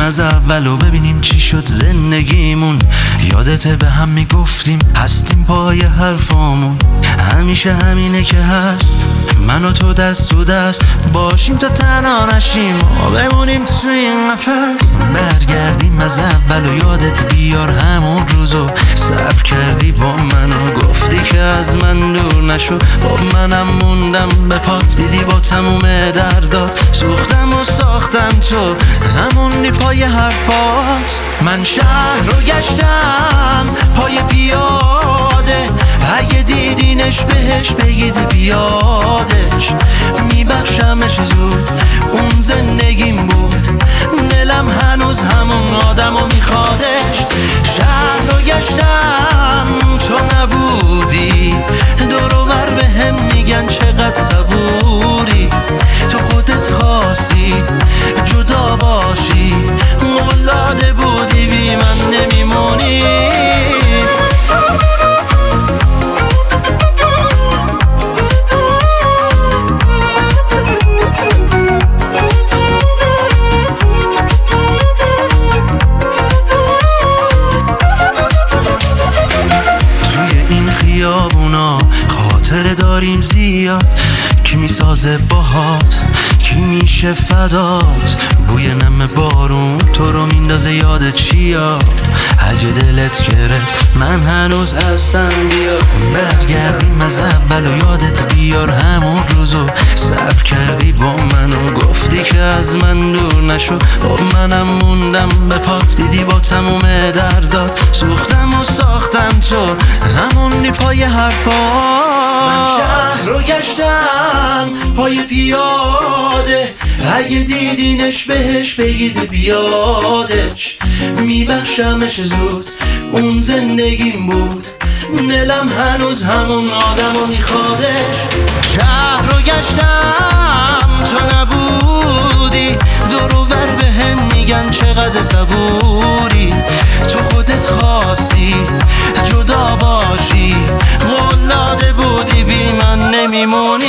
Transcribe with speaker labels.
Speaker 1: از اول و ببینیم چی شد زندگیمون. یادته به هم میگفتیم هستیم پای حرفامون، همیشه همینه که هست، من و تو دست تو دست باشیم تا تنها نشیم و بمونیم تو این قفس. برگردیم از اول و یادت بیار همون روزو صبر کردی با من و گفتی که از من دور نشو. با منم موندم به پات، دیدی با تموم دردات سوختم و ساختم، تو نموندی پای حرفات. من شهر رو گشتم پای پیاده، اگه دیدینش بهش بگید بیادش، میبخشمش زود اون زندگیم بود، دلم هنوز همون آدمو میخوادش. شهر رو گشتم تو نبودی، دور و بر به هم میگن چقدر صبوری، تو خودت خواستی جدا باشی، قول داده بودی بی من نمیمونی. خیابونا خاطره داریم زیاد، کی میسازه باهات، کی میشه فدات، بوی نم بارون تو رو میندازه یاد چیا، اگه دلت گرفت من هنوز هستم بیا. برگردیم از اول و یادت بیار همون روزو صبر کردی با من و گفتی که از من دور نشو. با منم موندم به پات، دیدی با تموم دردات سوختم و ساختم، تو نموندی پای حرفات. من شهر رو گشتم پای پیاده، اگه دیدینش بهش بگید بیادش، میبخشمش زود اون زندگیم بود، دلم هنوز همون آدمو میخوادش. شهر رو گشتم تو نبودی، دور و بر به هم میگن چقدر صبوری، تو خودت خواستی جدا باشی، قول داده بودی بی من نمیمونی.